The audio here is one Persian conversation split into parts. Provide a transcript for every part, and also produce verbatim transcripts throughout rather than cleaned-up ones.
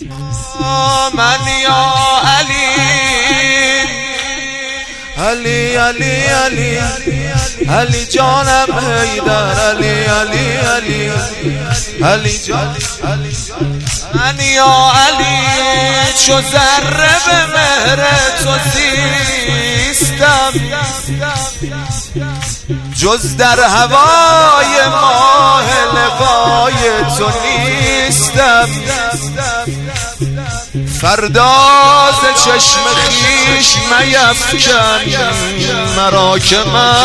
من یا علی علی علی علی علی جانم حیدر علی علی علی علی جان من یا علی چو ذره به مهر تو زیستم جز در هوای ماه لقای تو نیستم فرداز چشم خیش میفکن مرا که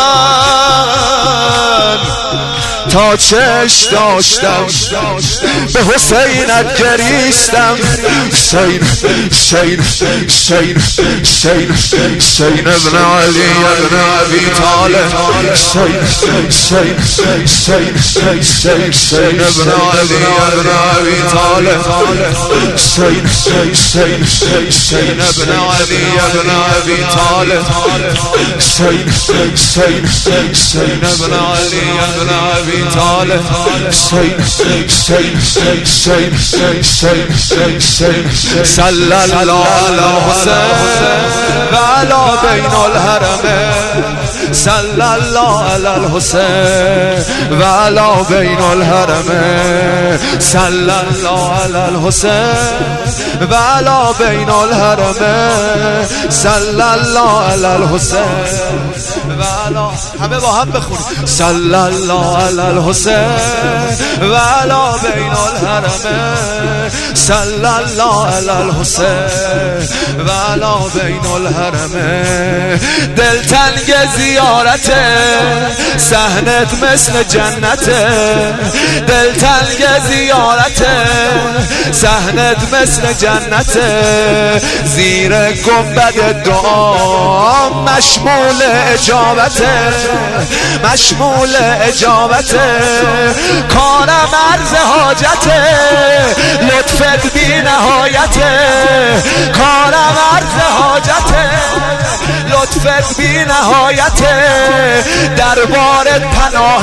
من تا چش داشتم به حسینت گریستم حسین حسین حسین حسین حسین ابن علی ابن ابی طالب حسین حسین حسین حسین حسین ابن علی ابن ابی طالب حسین حسین حسین ابن علی ابن ابی طالب حسین حسین حسین ابن علی ابن ابی طالب حسین حسین حسین حسین حسین صلی الله علی حسین و علی بین الحرمین صلی الله علی الحسین و علی بین الحرمین صلی الله علی الحسین و علی بین الحرمین صلی الله علی الحسین و علی همه با هم بخونیم صلی الله علی الحسین و علی بین الحرمین صلی الله علی الحسین و علی بین الحرمین دلتنگ زیارت صحنت مثل جنت دلتنگ زیارت صحنت مثل جنت زیر گنبد دعا مشمول اجابت مشمول اجابت کارم عرض حاجت لطفت بی نهایت کارم عرض حاجت لطفت بی نهایت دربار پناه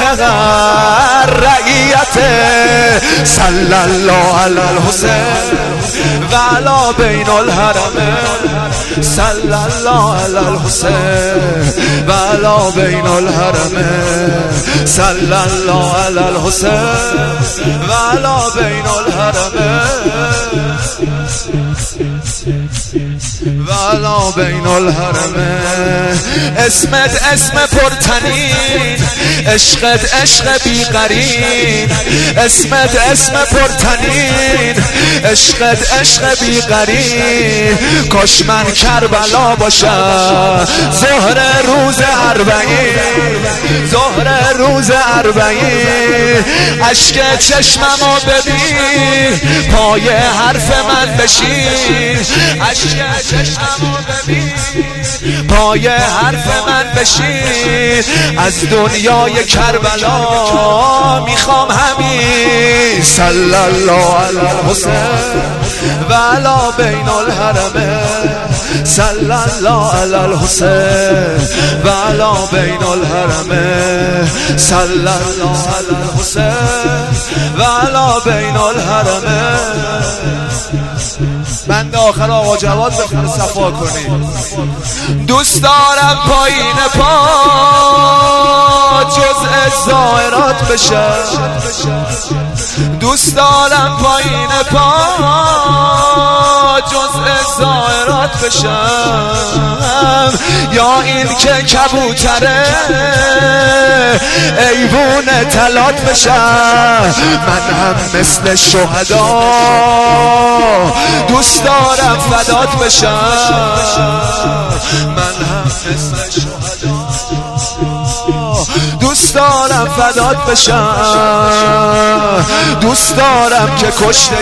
رعیت صلی الله علی الحسین و علی بین الحرمین صلی الله علی الحسین و علی بین الحرمین صلی الله علی الحسین و علی بین الحرمین و علی بین الحرمین اسمت اسم پرتنین عشقت عشق بیقرین اسمت اسم پرتنین عشقت عشق بیقرین کاش من کربلا باشم ظهر روز اربعین ظهر روز اربعین اشک چشممو ببین پای حرف من بشین اشک چشممو ببین پای حرف من بشین از دنیای کربلا میخوام همین صلی الله علی الحسین و علی بین الحرمین صلی الله علی الحسین و علی بین الحرمین صلی الله علی الحسین و علی بین الحرمین بند آخر آقا جواد بخونه صفا کنی دوست دارم پایین پا جزء زائرات بشه دوست دارم پایین پا جزء زائرات بشم یا این که کبوتره ایوون تلات بشم من هم مثل شهدا دوست دارم فدات بشم من هم مثل شهدا دوست دارم فدات بشم دوست دارم که کشته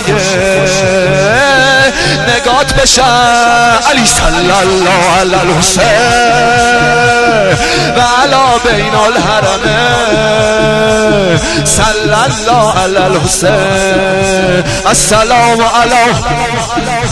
نگات بشم علی صلی الله علی الحسین و علی بین الحرمین صلی الله علی الحسین السلام علیکم